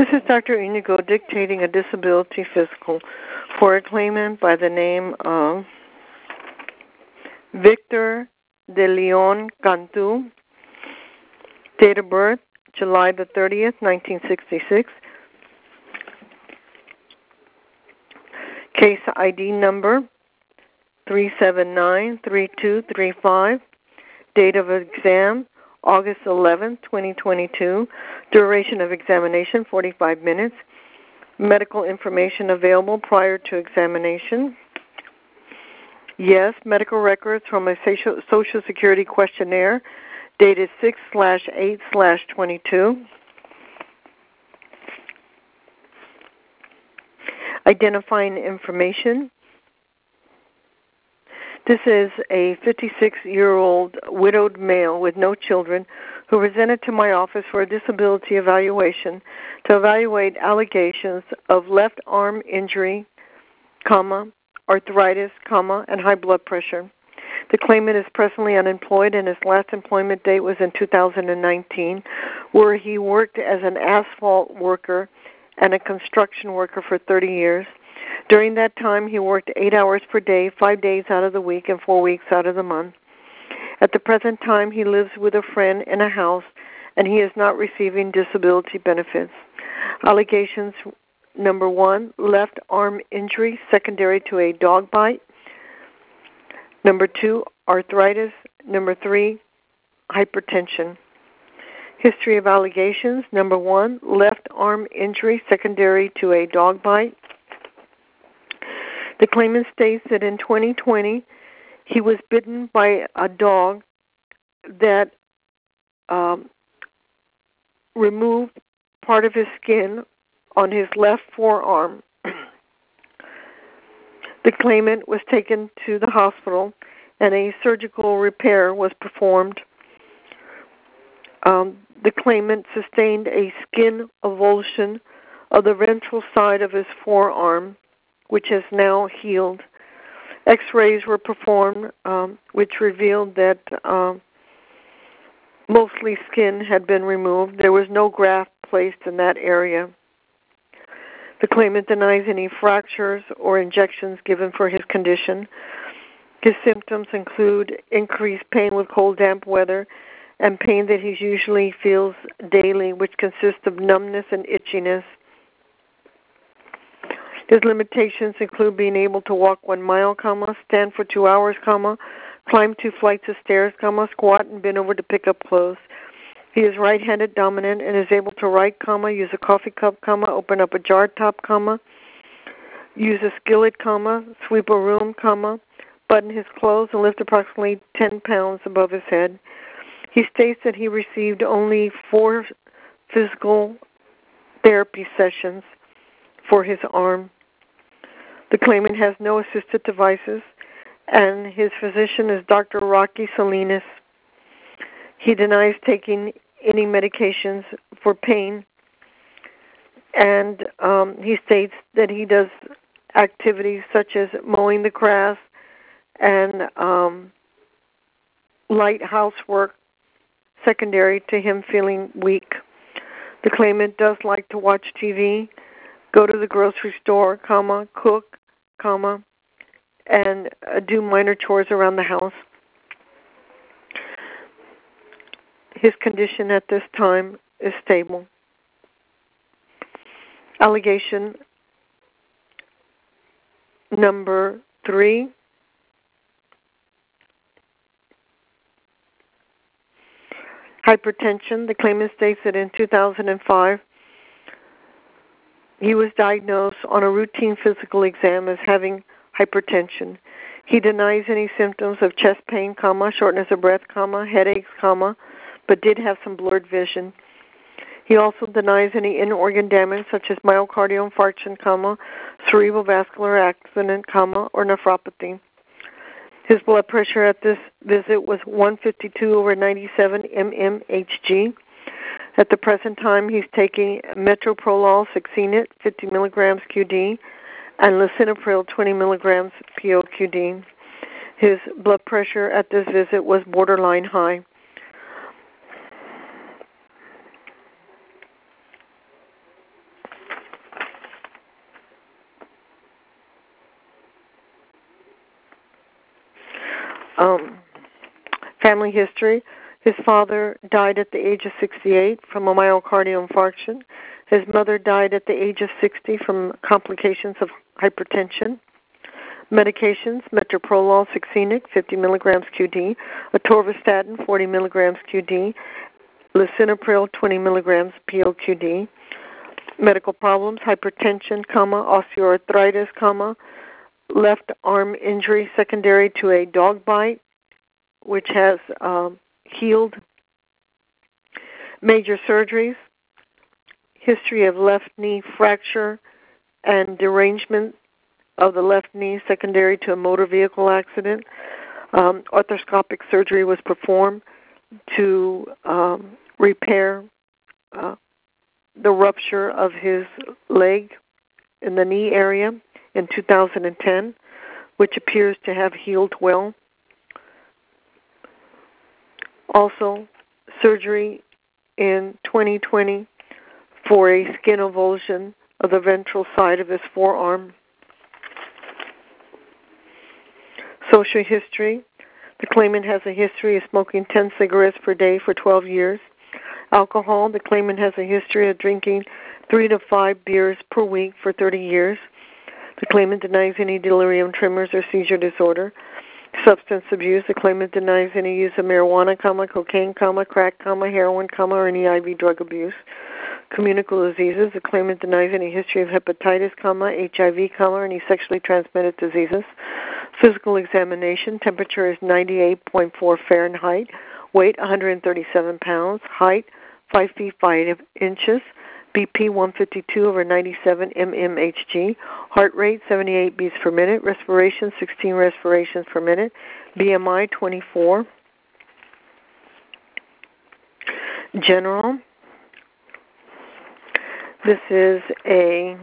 This is Dr. Inigo dictating a disability physical for a claimant by the name of Victor de Leon Cantu. Date of birth, July the 30th, 1966. Case ID number 3793235. Date of exam, August 11th, 2022. Duration of examination, 45 minutes. Medical information available prior to examination. Yes, medical records from a Social Security questionnaire dated 6/8/22. Identifying information. This is a 56-year-old widowed male with no children who presented to my office for a disability evaluation to evaluate allegations of left arm injury, arthritis, and high blood pressure. The claimant is presently unemployed and his last employment date was in 2019, where he worked as an asphalt worker and a construction worker for 30 years. During that time, he worked 8 hours per day, 5 days out of the week, and 4 weeks out of the month. At the present time, he lives with a friend in a house, and he is not receiving disability benefits. Allegations: number 1, left arm injury secondary to a dog bite. Number 2, arthritis. Number 3, hypertension. History of allegations: number 1, left arm injury secondary to a dog bite. The claimant states that in 2020, he was bitten by a dog that removed part of his skin on his left forearm. The claimant was taken to the hospital and a surgical repair was performed. The claimant sustained a skin avulsion of the ventral side of his forearm, which has now healed. X-rays were performed, which revealed that mostly skin had been removed. There was no graft placed in that area. The claimant denies any fractures or injections given for his condition. His symptoms include increased pain with cold, damp weather and pain that he usually feels daily, which consists of numbness and itchiness. His limitations include being able to walk 1 mile, stand for 2 hours, climb 2 flights of stairs, squat and bend over to pick up clothes. He is right-handed dominant and is able to write, use a coffee cup, open up a jar top, use a skillet, sweep a room, button his clothes and lift approximately 10 pounds above his head. He states that he received only 4 physical therapy sessions for his arm. The claimant has no assisted devices, and his physician is Dr. Rocky Salinas. He denies taking any medications for pain, and he states that he does activities such as mowing the grass and light housework secondary to him feeling weak. The claimant does like to watch TV, go to the grocery store, cook, and do minor chores around the house. His condition at this time is stable. Allegation number 3. Hypertension. The claimant states that in 2005, he was diagnosed on a routine physical exam as having hypertension. He denies any symptoms of chest pain, shortness of breath, headaches, but did have some blurred vision. He also denies any in-organ damage such as myocardial infarction, cerebral vascular accident, or nephropathy. His blood pressure at this visit was 152/97 mmHg. At the present time, he's taking metoprolol succinate 50 milligrams QD and lisinopril 20 milligrams POQD. His blood pressure at this visit was borderline high. Family history. His father died at the age of 68 from a myocardial infarction. His mother died at the age of 60 from complications of hypertension. Medications, metoprolol succinic, 50 milligrams QD, atorvastatin, 40 milligrams QD, lisinopril, 20 milligrams POQD. Medical problems, hypertension, osteoarthritis, left arm injury secondary to a dog bite, which has healed. Major surgeries, history of left knee fracture and derangement of the left knee secondary to a motor vehicle accident. Arthroscopic surgery was performed to repair the rupture of his leg in the knee area in 2010, which appears to have healed well. Also, surgery in 2020 for a skin avulsion of the ventral side of his forearm. Social history. The claimant has a history of smoking 10 cigarettes per day for 12 years. Alcohol. The claimant has a history of drinking 3 to 5 beers per week for 30 years. The claimant denies any delirium tremors or seizure disorder. Substance abuse. The claimant denies any use of marijuana, cocaine, crack, heroin, or any IV drug abuse. Communicable diseases. The claimant denies any history of hepatitis, HIV, or any sexually transmitted diseases. Physical examination. Temperature is 98.4 Fahrenheit. Weight 137 pounds. Height 5 feet 5 inches. BP 152/97 mmHg. Heart rate 78 beats per minute. Respiration 16 respirations per minute. BMI 24. General. This is a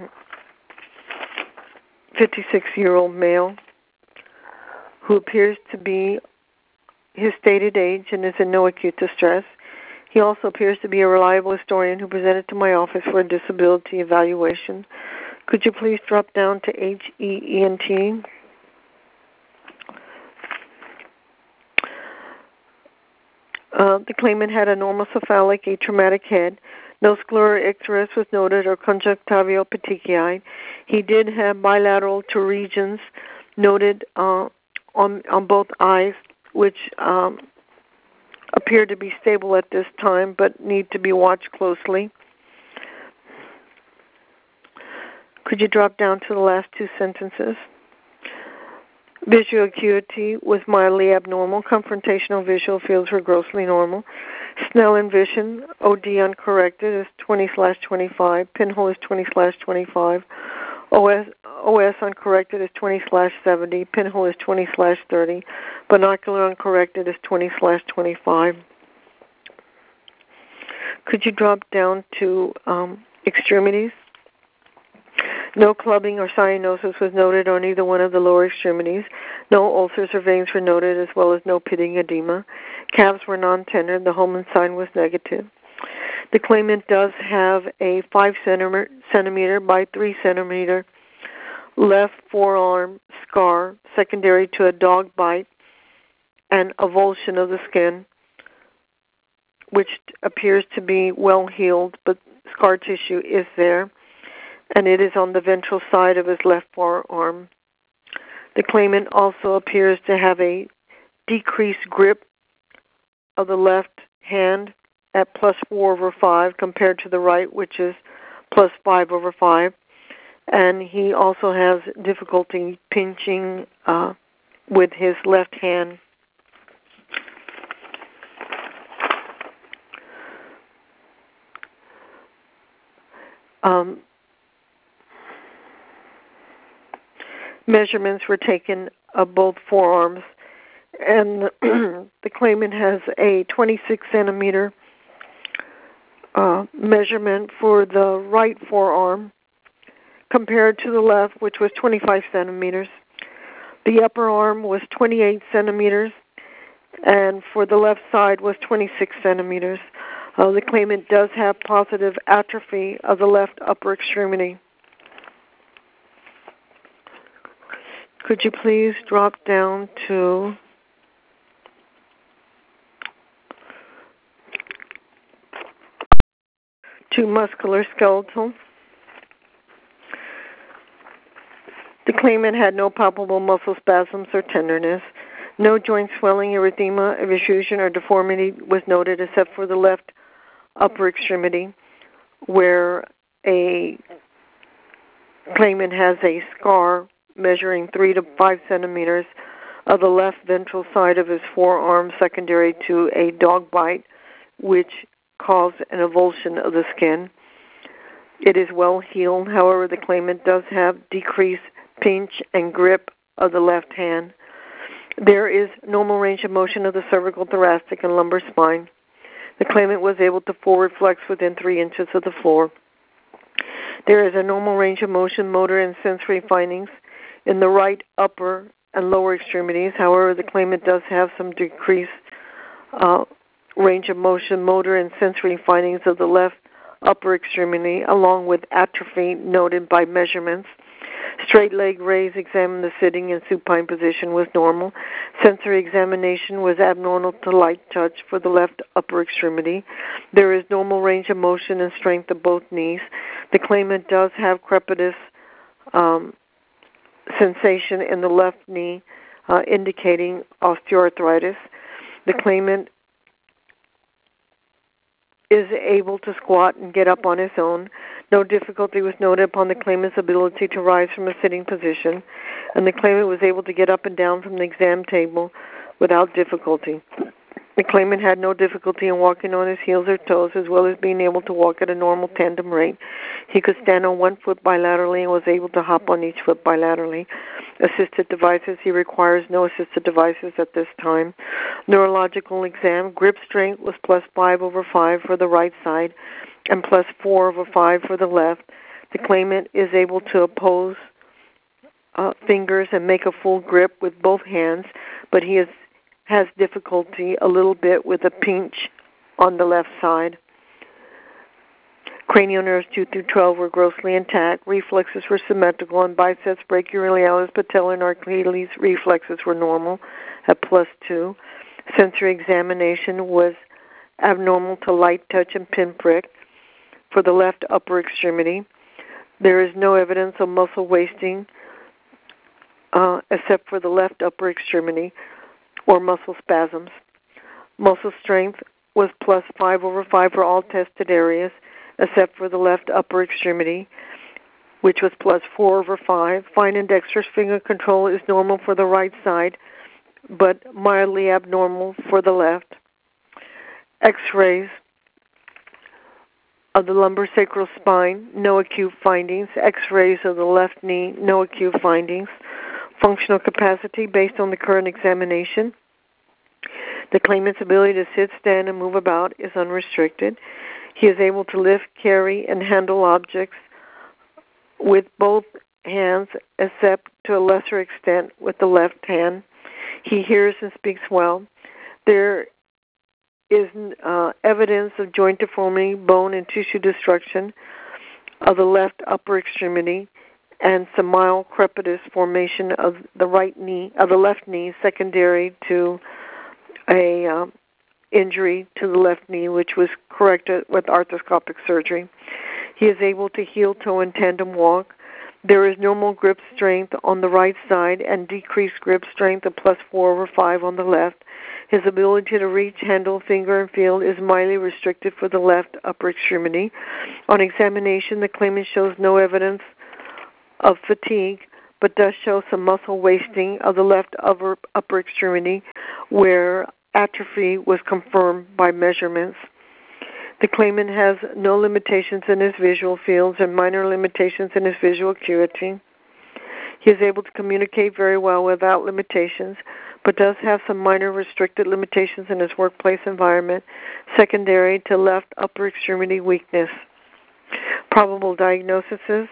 56-year-old male who appears to be his stated age and is in no acute distress. He also appears to be a reliable historian who presented to my office for a disability evaluation. Could you please drop down to HEENT? The claimant had a normocephalic atraumatic head. No sclera icterus was noted or conjunctival petechiae. He did have bilateral pterygiums noted on both eyes, which appear to be stable at this time but need to be watched closely. Could you drop down to the last 2 sentences? Visual acuity was mildly abnormal. Confrontational visual fields were grossly normal. Snellen vision, OD uncorrected, is 20/25. Pinhole is 20/25. OS uncorrected is 20/70. Pinhole is 20/30. Binocular uncorrected is 20/25. Could you drop down to extremities? No clubbing or cyanosis was noted on either one of the lower extremities. No ulcers or veins were noted, as well as no pitting edema. Calves were non-tender. The Holman sign was negative. The claimant does have a 5 centimeter by 3 centimeter left forearm scar secondary to a dog bite and avulsion of the skin, which appears to be well healed, but scar tissue is there, and it is on the ventral side of his left forearm. The claimant also appears to have a decreased grip of the left hand at +4/5 compared to the right, which is +5/5. And he also has difficulty pinching with his left hand. Measurements were taken of both forearms, and the claimant has a 26 centimeter measurement for the right forearm compared to the left, which was 25 centimeters. The upper arm was 28 centimeters, and for the left side was 26 centimeters. The claimant does have positive atrophy of the left upper extremity. Could you please drop down to 2 musculoskeletal. The claimant had no palpable muscle spasms or tenderness. No joint swelling, erythema, effusion, or deformity was noted except for the left upper extremity, where a claimant has a scar measuring 3 to 5 centimeters of the left ventral side of his forearm, secondary to a dog bite, which caused an avulsion of the skin. It is well healed. However, the claimant does have decreased pinch and grip of the left hand. There is normal range of motion of the cervical, thoracic, and lumbar spine. The claimant was able to forward flex within 3 inches of the floor. There is a normal range of motion, motor, and sensory findings in the right upper and lower extremities. However, the claimant does have some decreased range of motion, motor, and sensory findings of the left upper extremity, along with atrophy noted by measurements. Straight leg raise, examine the sitting and supine position was normal. Sensory examination was abnormal to light touch for the left upper extremity. There is normal range of motion and strength of both knees. The claimant does have crepitus sensation in the left knee, indicating osteoarthritis. The claimant is able to squat and get up on his own. No difficulty was noted upon the claimant's ability to rise from a sitting position, and the claimant was able to get up and down from the exam table without difficulty. The claimant had no difficulty in walking on his heels or toes, as well as being able to walk at a normal tandem rate. He could stand on one foot bilaterally and was able to hop on each foot bilaterally. Assisted devices, he requires no assisted devices at this time. Neurological exam, grip strength was +5/5 for the right side and +4/5 for the left. The claimant is able to oppose fingers and make a full grip with both hands, but he has difficulty a little bit with a pinch on the left side. Cranial nerves 2 through 12 were grossly intact. Reflexes were symmetrical, and biceps, brachioradialis, patella, and Achilles reflexes were normal at +2. Sensory examination was abnormal to light touch and pinprick for the left upper extremity. There is no evidence of muscle wasting except for the left upper extremity or muscle spasms. Muscle strength was +5/5 for all tested areas except for the left upper extremity, which was +4/5. Fine and dexterous finger control is normal for the right side, but mildly abnormal for the left. X-rays of the lumbosacral spine, no acute findings. X-rays of the left knee, no acute findings. Functional capacity based on the current examination. The claimant's ability to sit, stand, and move about is unrestricted. He is able to lift, carry, and handle objects with both hands, except to a lesser extent with the left hand. He hears and speaks well. There is evidence of joint deformity, bone and tissue destruction of the left upper extremity, and some mild crepitus formation of the left knee, secondary to a injury to the left knee, which was corrected with arthroscopic surgery. He is able to heel toe and tandem walk. There is normal grip strength on the right side and decreased grip strength of +4/5 on the left. His ability to reach, handle, finger, and feel is mildly restricted for the left upper extremity. On examination, the claimant shows no evidence of fatigue, but does show some muscle wasting of the left upper extremity, where atrophy was confirmed by measurements. The claimant has no limitations in his visual fields and minor limitations in his visual acuity. He is able to communicate very well without limitations, but does have some minor restricted limitations in his workplace environment, secondary to left upper extremity weakness. Probable diagnoses: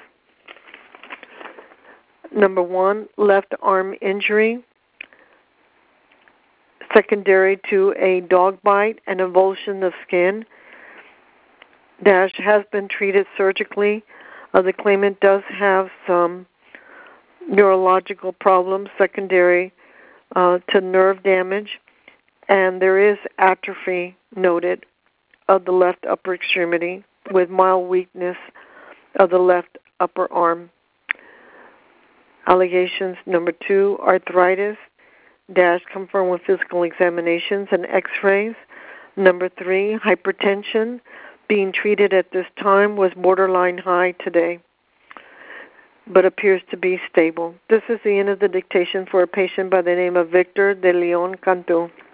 number 1, left arm injury, secondary to a dog bite and avulsion of skin. Dash has been treated surgically. The claimant does have some neurological problems secondary to nerve damage, and there is atrophy noted of the left upper extremity with mild weakness of the left upper arm. Allegations number 2, arthritis, confirmed with physical examinations and x-rays. Number 3, hypertension, being treated at this time, was borderline high today, but appears to be stable. This is the end of the dictation for a patient by the name of Victor de Leon Cantu.